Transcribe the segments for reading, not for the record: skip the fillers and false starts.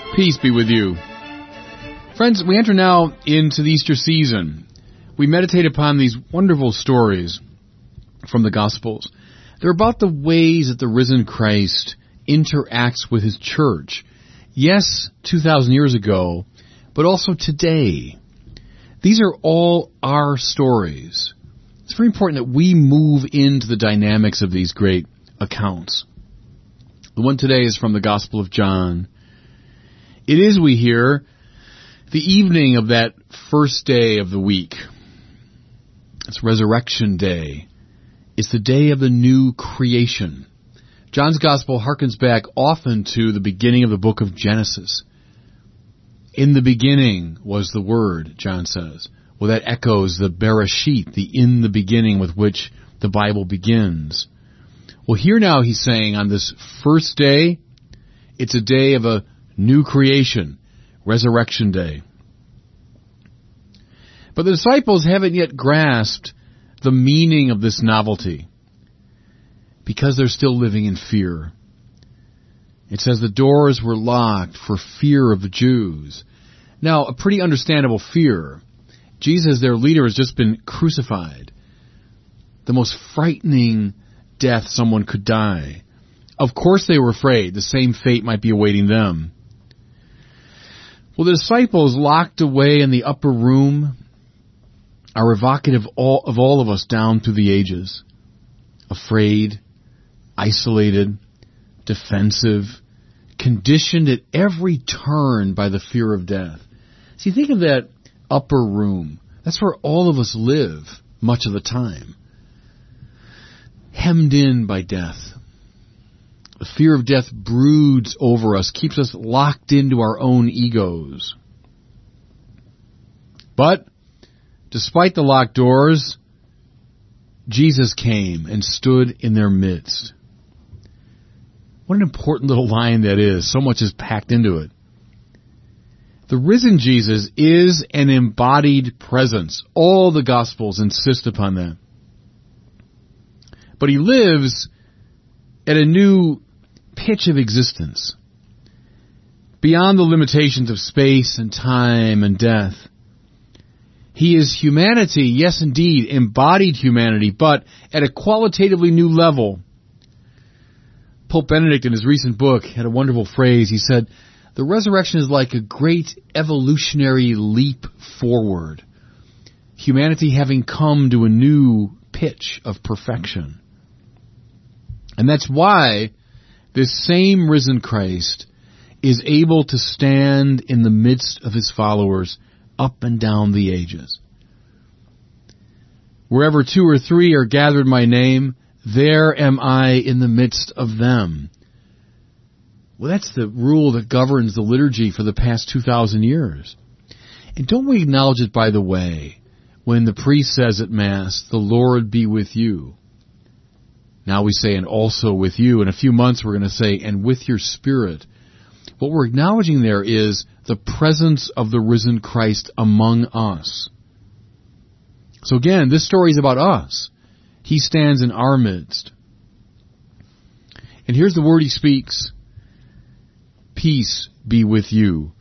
Peace be with you. Friends, we enter now into the Easter season. We meditate upon these wonderful stories from the Gospels. They're about the ways that the risen Christ interacts with his church. Yes, 2,000 years ago, but also today. These are all our stories. It's very important that we move into the dynamics of these great accounts. The one today is from the Gospel of John. It is, we hear, the evening of that first day of the week. It's Resurrection Day. It's the day of the new creation. John's Gospel harkens back often to the beginning of the book of Genesis. In the beginning was the Word, John says. Well, that echoes the Bereshit, the in the beginning with which the Bible begins. Well, here now he's saying on this first day, it's a day of a new creation, Resurrection Day. But the disciples haven't yet grasped the meaning of this novelty because they're still living in fear. It says the doors were locked for fear of the Jews. Now, a pretty understandable fear. Jesus, their leader, has just been crucified. The most frightening death someone could die. Of course they were afraid the same fate might be awaiting them. Well, the disciples locked away in the upper room are evocative of all of us down through the ages. Afraid, isolated, defensive, conditioned at every turn by the fear of death. See, think of that upper room. That's where all of us live much of the time. Hemmed in by death. The fear of death broods over us, keeps us locked into our own egos. But, despite the locked doors, Jesus came and stood in their midst. What an important little line that is. So much is packed into it. The risen Jesus is an embodied presence. All the Gospels insist upon that. But he lives at a new pitch of existence, beyond the limitations of space and time and death. He is humanity, yes indeed, embodied humanity, but at a qualitatively new level. Pope Benedict in his recent book had a wonderful phrase. He said, the resurrection is like a great evolutionary leap forward. Humanity having come to a new pitch of perfection. And that's why this same risen Christ is able to stand in the midst of his followers up and down the ages. Wherever 2 or 3 are gathered in my name, there am I in the midst of them. Well, that's the rule that governs the liturgy for the past 2,000 years. And don't we acknowledge it, by the way, when the priest says at Mass, the Lord be with you. Now we say, and also with you. In a few months we're going to say, and with your spirit. What we're acknowledging there is the presence of the risen Christ among us. So again, this story is about us. He stands in our midst. And here's the word he speaks. Peace be with you.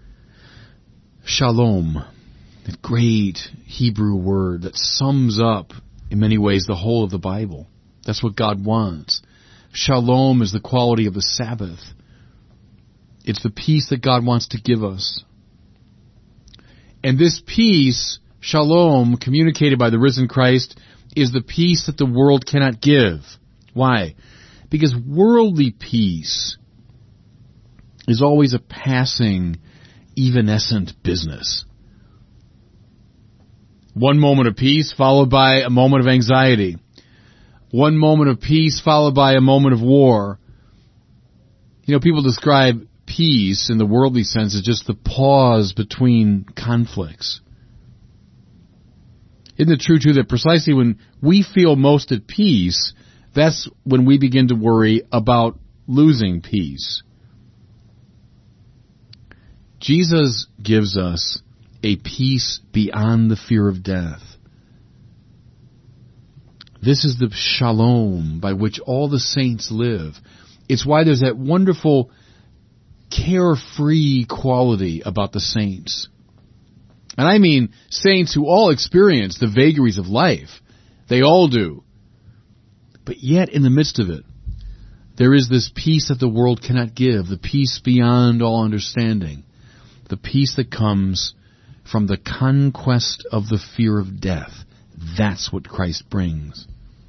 Shalom. That great Hebrew word that sums up, in many ways, the whole of the Bible. That's what God wants. Shalom is the quality of the Sabbath. It's the peace that God wants to give us. And this peace, shalom, communicated by the risen Christ, is the peace that the world cannot give. Why? Because worldly peace is always a passing, evanescent business. One moment of peace followed by a moment of anxiety. One moment of peace followed by a moment of war. You know, people describe peace in the worldly sense as just the pause between conflicts. Isn't it true, too, that precisely when we feel most at peace, that's when we begin to worry about losing peace? Jesus gives us a peace beyond the fear of death. This is the shalom by which all the saints live. It's why there's that wonderful carefree quality about the saints. And I mean saints who all experience the vagaries of life. They all do. But yet, in the midst of it, there is this peace that the world cannot give, the peace beyond all understanding, the peace that comes from the conquest of the fear of death. That's what Christ brings.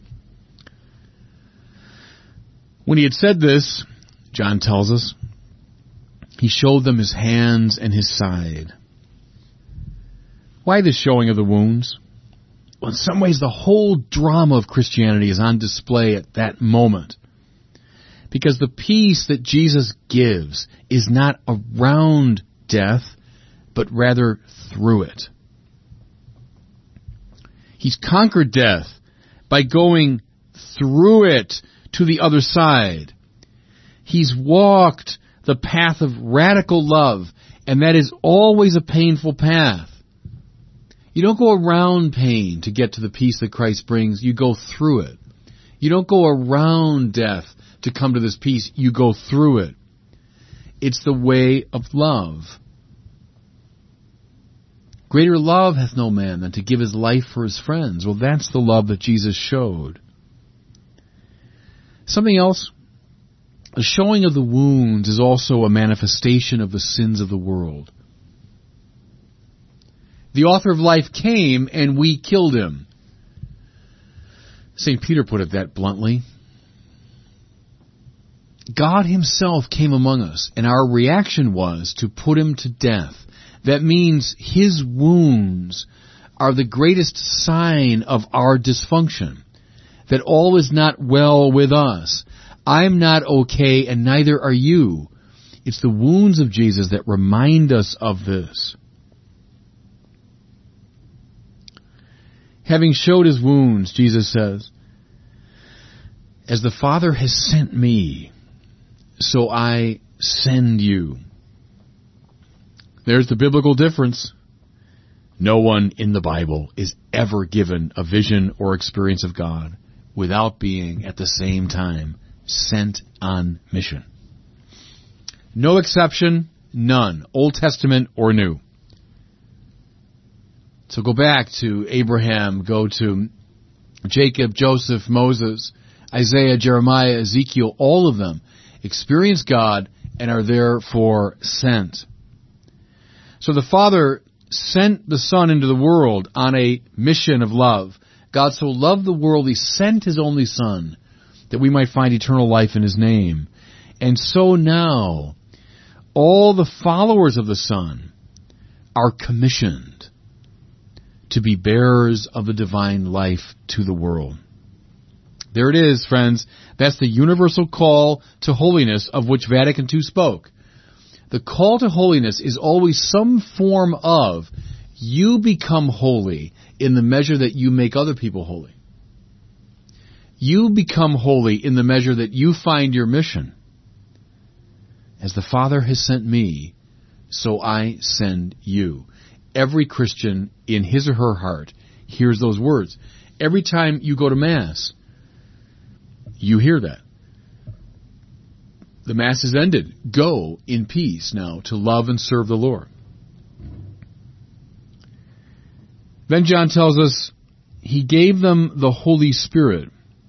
When he had said this, John tells us, he showed them his hands and his side. Why the showing of the wounds? Well, in some ways, the whole drama of Christianity is on display at that moment. Because the peace that Jesus gives is not around death, but rather through it. He's conquered death by going through it to the other side. He's walked the path of radical love, and that is always a painful path. You don't go around pain to get to the peace that Christ brings. You go through it. You don't go around death to come to this peace. You go through it. It's the way of love. Greater love hath no man than to give his life for his friends. Well, that's the love that Jesus showed. Something else. The showing of the wounds is also a manifestation of the sins of the world. The author of life came and we killed him. St. Peter put it that bluntly. God himself came among us, and our reaction was to put him to death. That means his wounds are the greatest sign of our dysfunction, that all is not well with us. I'm not okay, and neither are you. It's the wounds of Jesus that remind us of this. Having showed his wounds, Jesus says, as the Father has sent me, so I send you. There's the biblical difference. No one in the Bible is ever given a vision or experience of God without being, at the same time, sent on mission. No exception, none, Old Testament or New. So go back to Abraham, go to Jacob, Joseph, Moses, Isaiah, Jeremiah, Ezekiel, all of them experience God and are therefore sent. So the Father sent the Son into the world on a mission of love. God so loved the world, he sent his only Son that we might find eternal life in his name. And so now, all the followers of the Son are commissioned to be bearers of the divine life to the world. There it is, friends. That's the universal call to holiness of which Vatican II spoke. The call to holiness is always some form of you become holy in the measure that you make other people holy. You become holy in the measure that you find your mission. As the Father has sent me, so I send you. Every Christian in his or her heart hears those words. Every time you go to Mass, you hear that. The Mass is ended. Go in peace now to love and serve the Lord. Then John tells us he gave them the Holy Spirit.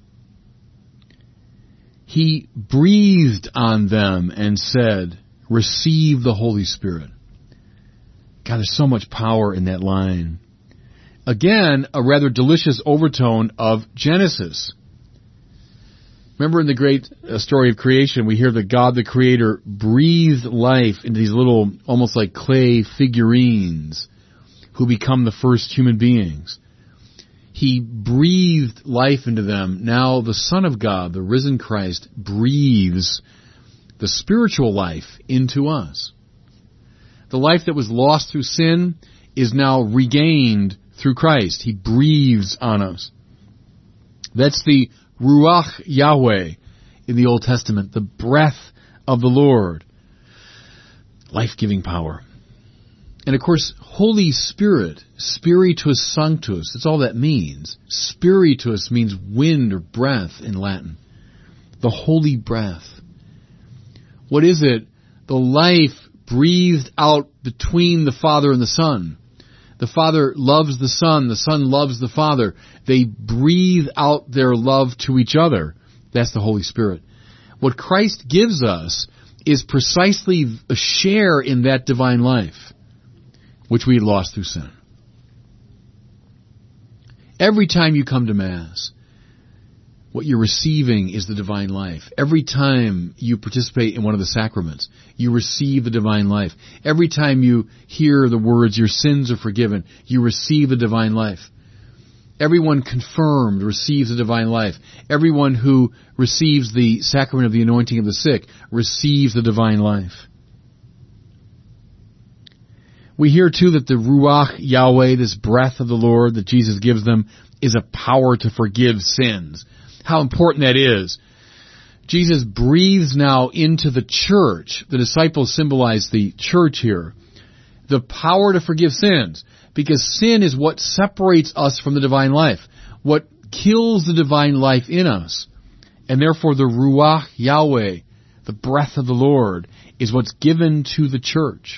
He breathed on them and said, receive the Holy Spirit. God, there's so much power in that line. Again, a rather delicious overtone of Genesis. Remember in the great story of creation, we hear that God the Creator breathed life into these little, almost like clay figurines who become the first human beings. He breathed life into them. Now the Son of God, the risen Christ, breathes the spiritual life into us. The life that was lost through sin is now regained through Christ. He breathes on us. That's the Ruach Yahweh in the Old Testament, the breath of the Lord. Life-giving power. And of course, Holy Spirit, Spiritus Sanctus, that's all that means. Spiritus means wind or breath in Latin. The holy breath. What is it? the life breathed out between the Father and the Son. The Father loves the Son loves the Father. They breathe out their love to each other. That's the Holy Spirit. What Christ gives us is precisely a share in that divine life, which we lost through sin. Every time you come to Mass, what you're receiving is the divine life. Every time you participate in one of the sacraments, you receive the divine life. Every time you hear the words, your sins are forgiven, you receive the divine life. Everyone confirmed receives the divine life. Everyone who receives the sacrament of the anointing of the sick receives the divine life. We hear too that the Ruach Yahweh, this breath of the Lord that Jesus gives them, is a power to forgive sins. How important that is. Jesus breathes now into the church. The disciples symbolize the church here. The power to forgive sins. Because sin is what separates us from the divine life. What kills the divine life in us. And therefore the Ruach Yahweh, the breath of the Lord, is what's given to the church.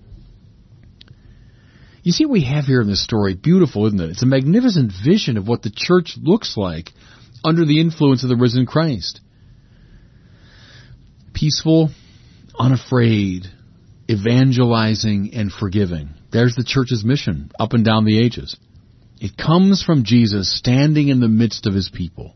You see what we have here in this story? Beautiful, isn't it? It's a magnificent vision of what the church looks like under the influence of the risen Christ. Peaceful, unafraid, evangelizing, and forgiving. There's the church's mission up and down the ages. It comes from Jesus standing in the midst of his people.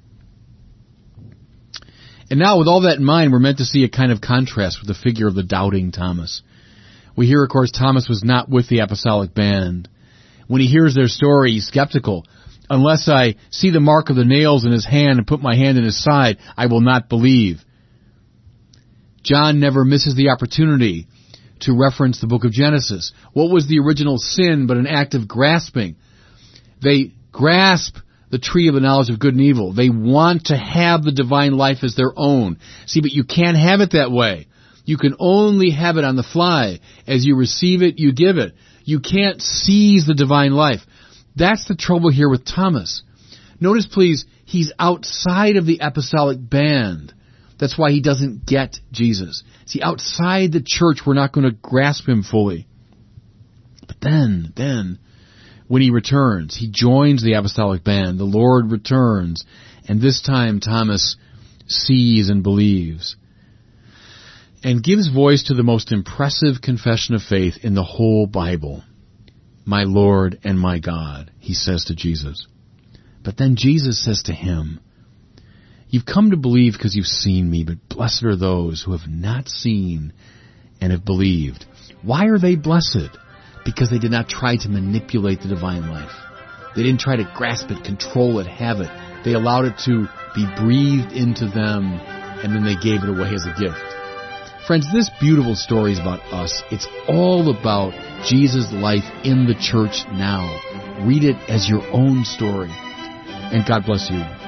And now with all that in mind, we're meant to see a kind of contrast with the figure of the doubting Thomas. We hear, of course, Thomas was not with the apostolic band. When he hears their story, he's skeptical. Unless I see the mark of the nails in his hand and put my hand in his side, I will not believe. John never misses the opportunity to reference the book of Genesis. What was the original sin but an act of grasping? They grasp the tree of the knowledge of good and evil. They want to have the divine life as their own. See, but you can't have it that way. You can only have it on the fly. As you receive it, you give it. You can't seize the divine life. That's the trouble here with Thomas. Notice, please, he's outside of the apostolic band. That's why he doesn't get Jesus. See, outside the church, we're not going to grasp him fully. But then, when he returns, he joins the apostolic band. The Lord returns, and this time Thomas sees and believes, and gives voice to the most impressive confession of faith in the whole Bible. My Lord and my God, he says to Jesus. But then Jesus says to him, you've come to believe because you've seen me, but blessed are those who have not seen and have believed. Why are they blessed? Because they did not try to manipulate the divine life. They didn't try to grasp it, control it, have it. They allowed it to be breathed into them, and then they gave it away as a gift. Friends, this beautiful story is about us. It's all about Jesus' life in the church now. Read it as your own story. And God bless you.